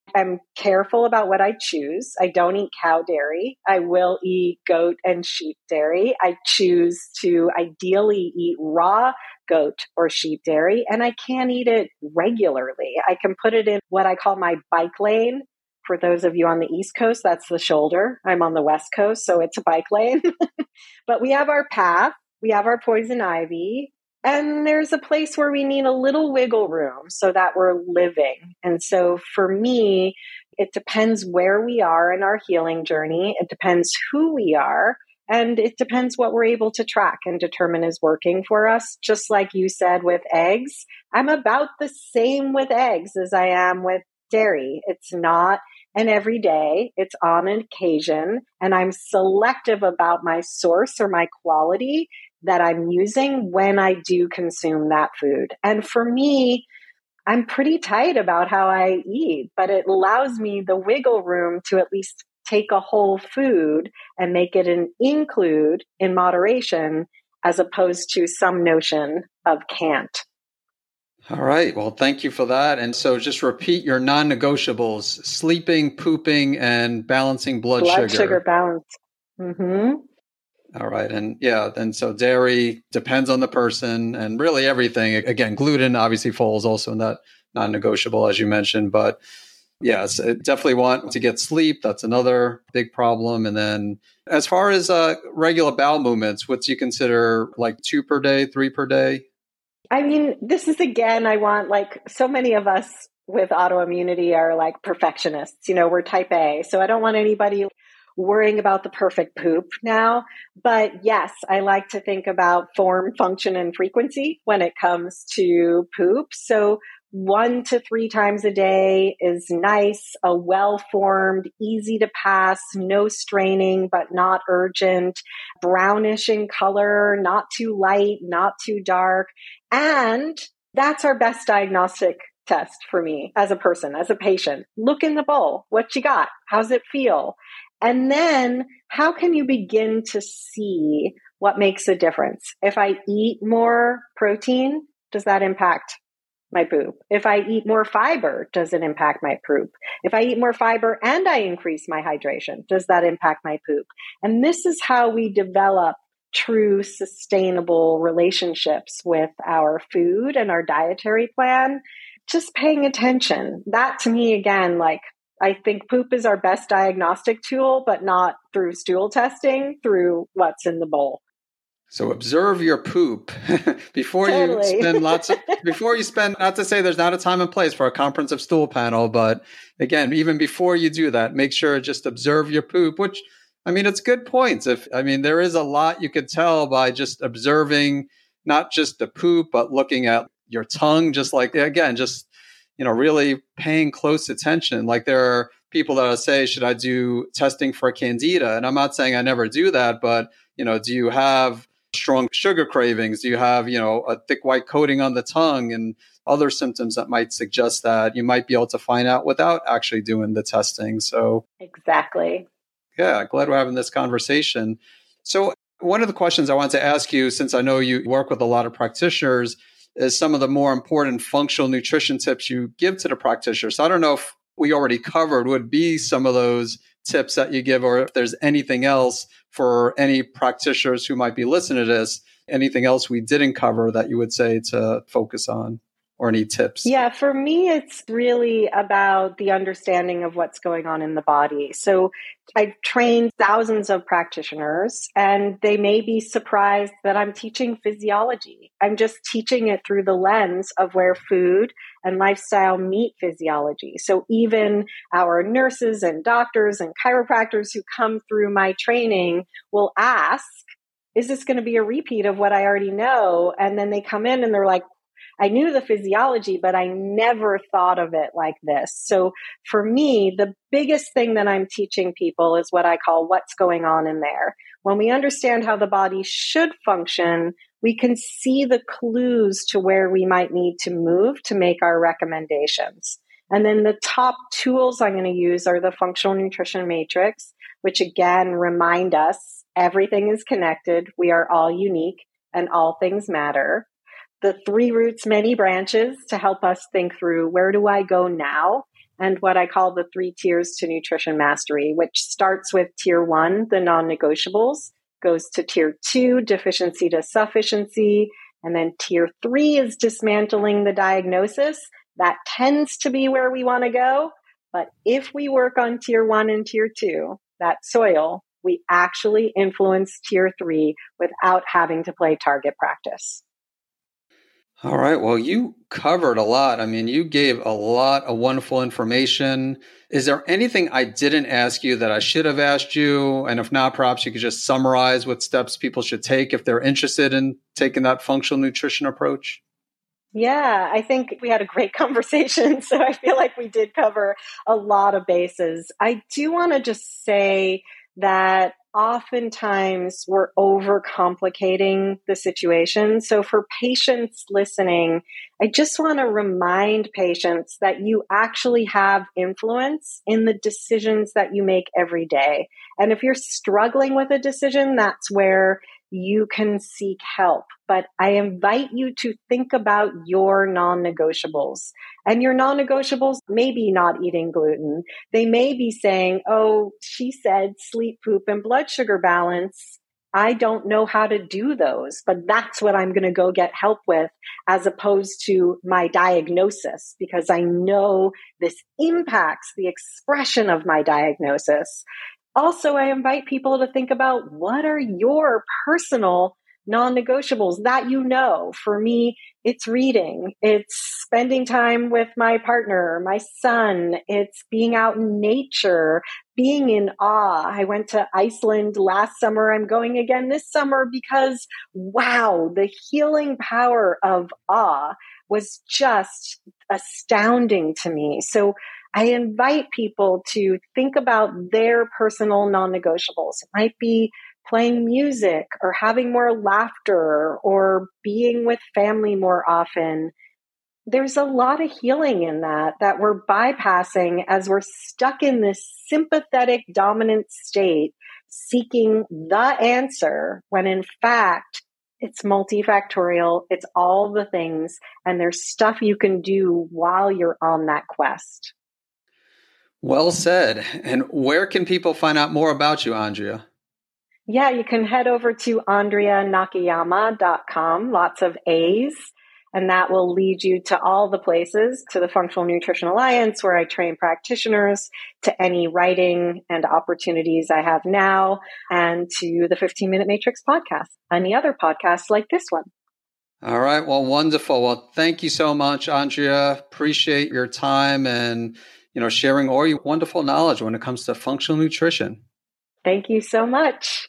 I'm careful about what I choose. I don't eat cow dairy. I will eat goat and sheep dairy. I choose to ideally eat raw goat or sheep dairy, and I can't eat it regularly. I can put it in what I call my bike lane. For those of you on the East Coast, that's the shoulder. I'm on the West Coast, so it's a bike lane. But we have our path. We have our poison ivy. And there's a place where we need a little wiggle room so that we're living. And so for me, it depends where we are in our healing journey. It depends who we are. And it depends what we're able to track and determine is working for us. Just like you said with eggs, I'm about the same with eggs as I am with dairy. It's not an everyday, it's on an occasion. And I'm selective about my source or my quality that I'm using when I do consume that food. And for me, I'm pretty tight about how I eat, but it allows me the wiggle room to at least take a whole food and make it an include in moderation as opposed to some notion of can't. All right. Well, thank you for that. And so just repeat your non-negotiables: sleeping, pooping, and balancing blood, blood sugar. Blood sugar balance. Mm-hmm. All right. And yeah, and so dairy depends on the person and really everything. Again, gluten obviously falls also in that non-negotiable, as you mentioned. But yes, definitely want to get sleep. That's another big problem. And then as far as uh, regular bowel movements, what do you consider like two per day, three per day? I mean, this is again, I want like so many of us with autoimmunity are like perfectionists. You know, we're type A. So I don't want anybody worrying about the perfect poop now. But yes, I like to think about form, function, and frequency when it comes to poop. So one to three times a day is nice, a well-formed, easy to pass, no straining, but not urgent, brownish in color, not too light, not too dark. And that's our best diagnostic test for me as a person, as a patient. Look in the bowl. What you got? How's it feel? And then how can you begin to see what makes a difference? If I eat more protein, does that impact my poop? If I eat more fiber, does it impact my poop? If I eat more fiber and I increase my hydration, does that impact my poop? And this is how we develop true sustainable relationships with our food and our dietary plan. Just paying attention. That to me, again, like, I think poop is our best diagnostic tool, but not through stool testing, through what's in the bowl. So observe your poop before Totally. you spend lots of, before you spend, not to say there's not a time and place for a comprehensive stool panel, but again, even before you do that, make sure just observe your poop, which, I mean, it's good points. If, I mean, there is a lot you could tell by just observing, not just the poop, but looking at your tongue, just like, again, just, you know, really paying close attention. Like there are people that say, should I do testing for candida? And I'm not saying I never do that, but, you know, do you have strong sugar cravings? Do you have, you know, a thick white coating on the tongue and other symptoms that might suggest that? You might be able to find out without actually doing the testing. So exactly. Yeah, glad we're having this conversation. So one of the questions I wanted to ask you, since I know you work with a lot of practitioners, is some of the more important functional nutrition tips you give to the practitioners. So I don't know if we already covered would be some of those tips that you give, or if there's anything else for any practitioners who might be listening to this, anything else we didn't cover that you would say to focus on, or any tips? Yeah, for me, it's really about the understanding of what's going on in the body. So I've trained thousands of practitioners, and they may be surprised that I'm teaching physiology. I'm just teaching it through the lens of where food and lifestyle meet physiology. So even our nurses and doctors and chiropractors who come through my training will ask, is this going to be a repeat of what I already know? And then they come in and they're like, I knew the physiology, but I never thought of it like this. So for me, the biggest thing that I'm teaching people is what I call what's going on in there. When we understand how the body should function, we can see the clues to where we might need to move to make our recommendations. And then the top tools I'm going to use are the functional nutrition matrix, which again remind us everything is connected. We are all unique and all things matter. The three roots, many branches to help us think through, where do I go now? and what I call the three tiers to nutrition mastery, which starts with tier one, the non-negotiables, goes to tier two, deficiency to sufficiency, and then tier three is dismantling the diagnosis. That tends to be where we want to go. But if we work on tier one and tier two, that soil, we actually influence tier three without having to play target practice. All right. Well, you covered a lot. I mean, you gave a lot of wonderful information. Is there anything I didn't ask you that I should have asked you? And if not, perhaps you could just summarize what steps people should take if they're interested in taking that functional nutrition approach? Yeah, I think we had a great conversation. So I feel like we did cover a lot of bases. I do want to just say that oftentimes we're overcomplicating the situation. So for patients listening, I just want to remind patients that you actually have influence in the decisions that you make every day. And if you're struggling with a decision, that's where you can seek help. But I invite you to think about your non-negotiables. And your non-negotiables may be not eating gluten. They may be saying, oh, she said sleep, poop, and blood sugar balance. I don't know how to do those, but that's what I'm going to go get help with, as opposed to my diagnosis, because I know this impacts the expression of my diagnosis. Also, I invite people to think about what are your personal non-negotiables that you know. For me, it's reading, it's spending time with my partner, my son, it's being out in nature, being in awe. I went to Iceland last summer. I'm going again this summer because, wow, the healing power of awe was just astounding to me. So I invite people to think about their personal non-negotiables. It might be playing music or having more laughter or being with family more often. There's a lot of healing in that that we're bypassing as we're stuck in this sympathetic dominant state, seeking the answer, when in fact, it's multifactorial. It's all the things, and there's stuff you can do while you're on that quest. Well said. And where can people find out more about you, Andrea? Yeah, you can head over to andrea nakayama dot com, lots of A's, and that will lead you to all the places, to the Functional Nutrition Alliance, where I train practitioners, to any writing and opportunities I have now, and to the fifteen minute Matrix podcast, any other podcasts like this one. All right. Well, wonderful. Well, thank you so much, Andrea. Appreciate your time and you know, sharing all your wonderful knowledge when it comes to functional nutrition. Thank you so much.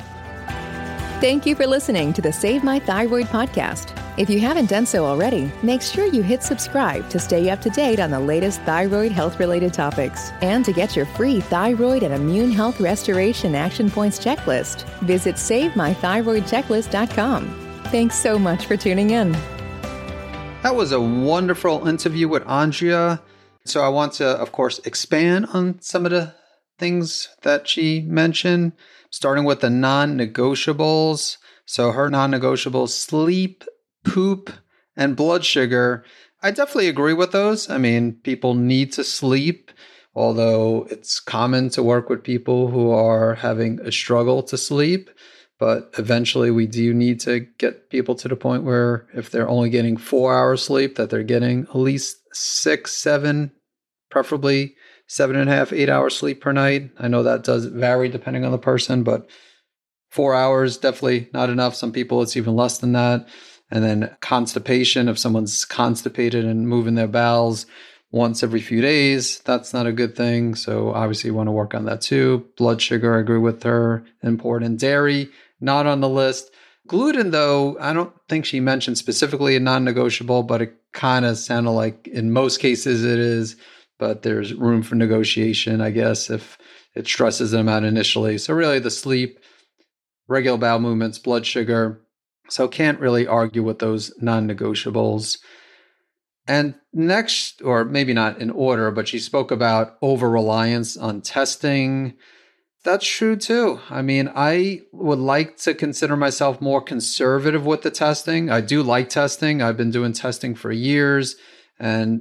Thank you for listening to the Save My Thyroid podcast. If you haven't done so already, make sure you hit subscribe to stay up to date on the latest thyroid health-related topics. And to get your free thyroid and immune health restoration action points checklist, visit save my thyroid checklist dot com. Thanks so much for tuning in. That was a wonderful interview with Andrea. So I want to, of course, expand on some of the things that she mentioned, starting with the non-negotiables. So her non-negotiables, sleep, poop, and blood sugar. I definitely agree with those. I mean, people need to sleep, although it's common to work with people who are having a struggle to sleep. But eventually we do need to get people to the point where if they're only getting four hours sleep, that they're getting at least six, seven, preferably seven and a half, eight hours sleep per night. I know that does vary depending on the person, but four hours, definitely not enough. Some people, it's even less than that. And then constipation, if someone's constipated and moving their bowels once every few days, that's not a good thing. So obviously you want to work on that too. Blood sugar, I agree with her. Important. Dairy, not on the list. Gluten, though, I don't think she mentioned specifically a non-negotiable, but it kind of sounded like in most cases it is. But there's room for negotiation, I guess, if it stresses them out initially. So really the sleep, regular bowel movements, blood sugar. So can't really argue with those non-negotiables. And next, or maybe not in order, but she spoke about over-reliance on testing. That's true too. I mean, I would like to consider myself more conservative with the testing. I do like testing. I've been doing testing for years. And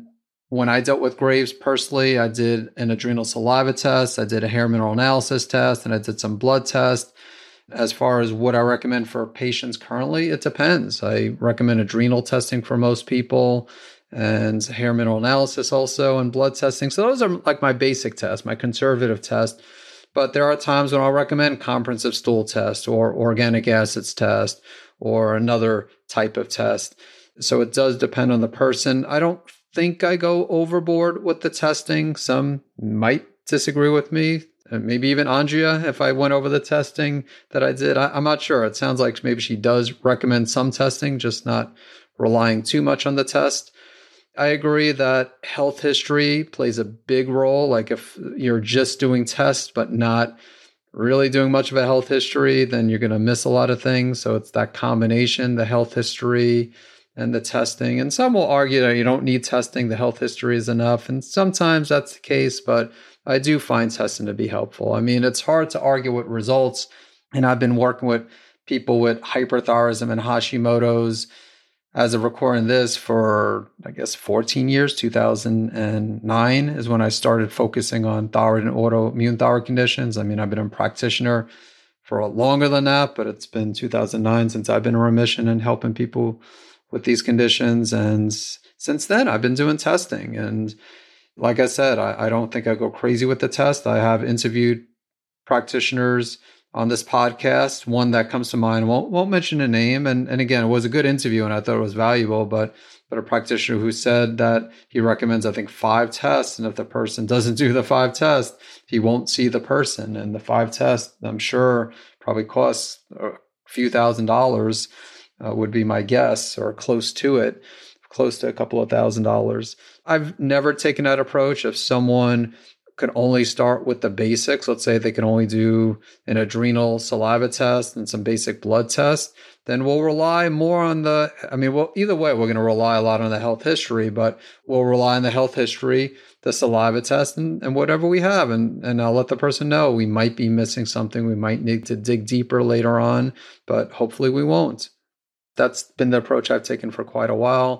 When I dealt with Graves personally, I did an adrenal saliva test, I did a hair mineral analysis test, and I did some blood tests. As far as what I recommend for patients currently, it depends. I recommend adrenal testing for most people and hair mineral analysis also and blood testing. So those are like my basic tests, my conservative test. But there are times when I'll recommend comprehensive stool test or organic acids test or another type of test. So it does depend on the person. I don't think I go overboard with the testing. Some might disagree with me. Maybe even Andrea, if I went over the testing that I did. I, I'm not sure. It sounds like maybe she does recommend some testing, just not relying too much on the test. I agree that health history plays a big role. Like if you're just doing tests, but not really doing much of a health history, then you're going to miss a lot of things. So it's that combination, the health history and the testing. And some will argue that you don't need testing, the health history is enough. And sometimes that's the case, but I do find testing to be helpful. I mean, it's hard to argue with results. And I've been working with people with hyperthyroidism and Hashimoto's as of recording this for, I guess, fourteen years. two thousand nine is when I started focusing on thyroid and autoimmune thyroid conditions. I mean, I've been a practitioner for longer than that, but it's been two thousand nine since I've been in remission and helping people with these conditions. And since then, I've been doing testing. And like I said, I, I don't think I go crazy with the test. I have interviewed practitioners on this podcast. One that comes to mind, won't won't mention a name. And, and again, it was a good interview and I thought it was valuable, but but a practitioner who said that he recommends, I think, five tests. And if the person doesn't do the five tests, he won't see the person. And the five tests, I'm sure, probably costs a few thousand dollars. Uh, would be my guess, or close to it, close to a couple of thousand dollars. I've never taken that approach. If someone could only start with the basics, let's say they can only do an adrenal saliva test and some basic blood tests, then we'll rely more on the, I mean, well, either way, we're going to rely a lot on the health history, but we'll rely on the health history, the saliva test, and, and whatever we have. And, and I'll let the person know we might be missing something. We might need to dig deeper later on, but hopefully we won't. That's been the approach I've taken for quite a while.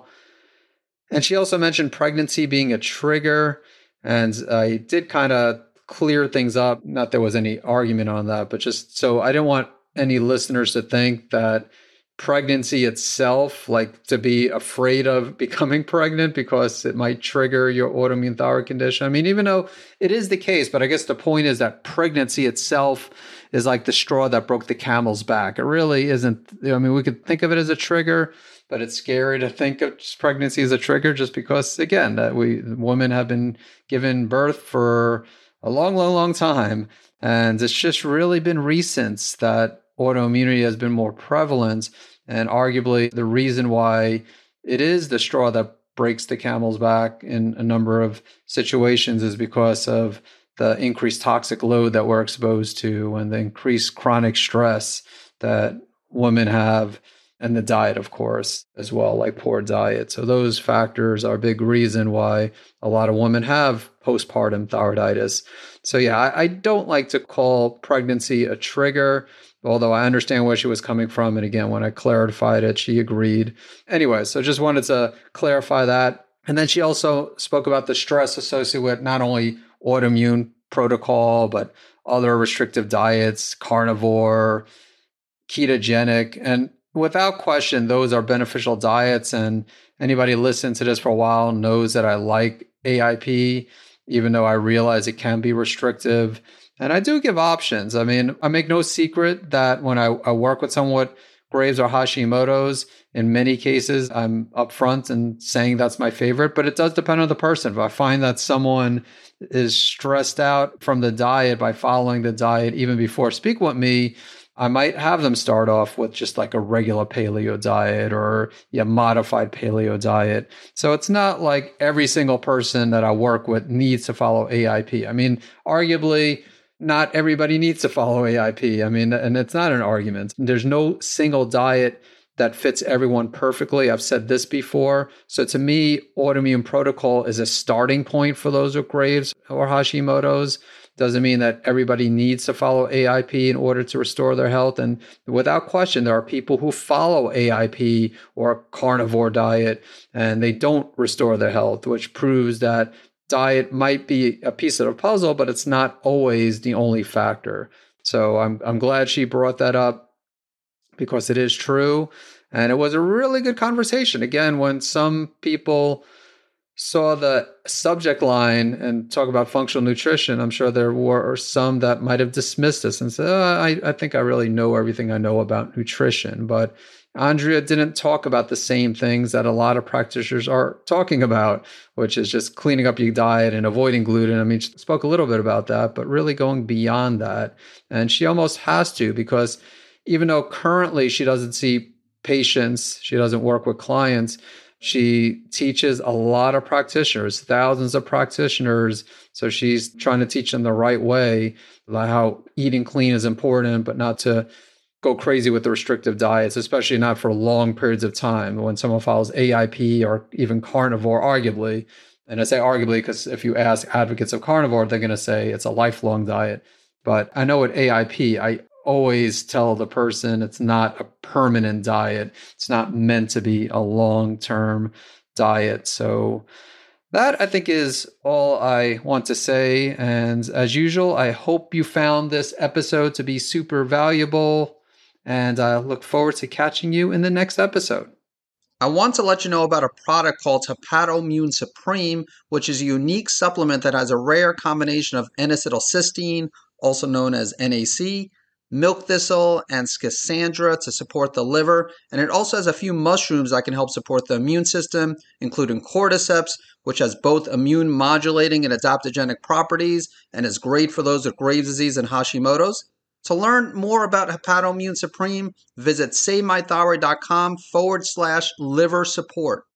And she also mentioned pregnancy being a trigger. And I did kind of clear things up. Not there was any argument on that, but just so I didn't want any listeners to think that pregnancy itself, like to be afraid of becoming pregnant because it might trigger your autoimmune thyroid condition. I mean, even though it is the case, but I guess the point is that pregnancy itself is like the straw that broke the camel's back. It really isn't. I mean, we could think of it as a trigger, but it's scary to think of pregnancy as a trigger just because, again, that we women have been given birth for a long, long, long time. And it's just really been recent that autoimmunity has been more prevalent. And arguably the reason why it is the straw that breaks the camel's back in a number of situations is because of the increased toxic load that we're exposed to and the increased chronic stress that women have, and the diet, of course, as well, like poor diet. So those factors are a big reason why a lot of women have postpartum thyroiditis. So yeah, I, I don't like to call pregnancy a trigger, although I understand where she was coming from. And again, when I clarified it, she agreed. Anyway, so just wanted to clarify that. And then she also spoke about the stress associated with not only autoimmune protocol, but other restrictive diets, carnivore, ketogenic, and without question, those are beneficial diets. And anybody listening to this for a while knows that I like A I P, even though I realize it can be restrictive. And I do give options. I mean, I make no secret that when I, I work with someone with Graves or Hashimoto's, in many cases, I'm upfront and saying that's my favorite, but it does depend on the person. If I find that someone is stressed out from the diet by following the diet even before speaking with me, I might have them start off with just like a regular paleo diet or yeah, modified paleo diet. So it's not like every single person that I work with needs to follow A I P. I mean, arguably, not everybody needs to follow A I P. I mean, and it's not an argument. There's no single diet that fits everyone perfectly. I've said this before. So to me, autoimmune protocol is a starting point for those with Graves or Hashimoto's. Doesn't mean that everybody needs to follow A I P in order to restore their health. And without question, there are people who follow A I P or a carnivore diet and they don't restore their health, which proves that diet might be a piece of the puzzle, but it's not always the only factor. So I'm I'm glad she brought that up because it is true. And it was a really good conversation. Again, when some people saw the subject line and talk about functional nutrition, I'm sure there were some that might have dismissed us and said, oh, I, I think I really know everything I know about nutrition. But Andrea didn't talk about the same things that a lot of practitioners are talking about, which is just cleaning up your diet and avoiding gluten. I mean, she spoke a little bit about that, but really going beyond that. And she almost has to, because even though currently she doesn't see patients, she doesn't work with clients, she teaches a lot of practitioners, thousands of practitioners. So she's trying to teach them the right way, like how eating clean is important, but not to go crazy with the restrictive diets, especially not for long periods of time. When someone follows A I P or even carnivore, arguably, and I say arguably because if you ask advocates of carnivore, they're going to say it's a lifelong diet. But I know with A I P, I always tell the person it's not a permanent diet. It's not meant to be a long-term diet. So that, I think, is all I want to say. And as usual, I hope you found this episode to be super valuable. And I look forward to catching you in the next episode. I want to let you know about a product called Hepatoimmune Supreme, which is a unique supplement that has a rare combination of N-acetylcysteine, also known as N A C, milk thistle, and schisandra to support the liver. And it also has a few mushrooms that can help support the immune system, including cordyceps, which has both immune modulating and adaptogenic properties and is great for those with Graves' disease and Hashimoto's. To learn more about Hepatoimmune Supreme, visit savemythyroid.com forward slash liver support.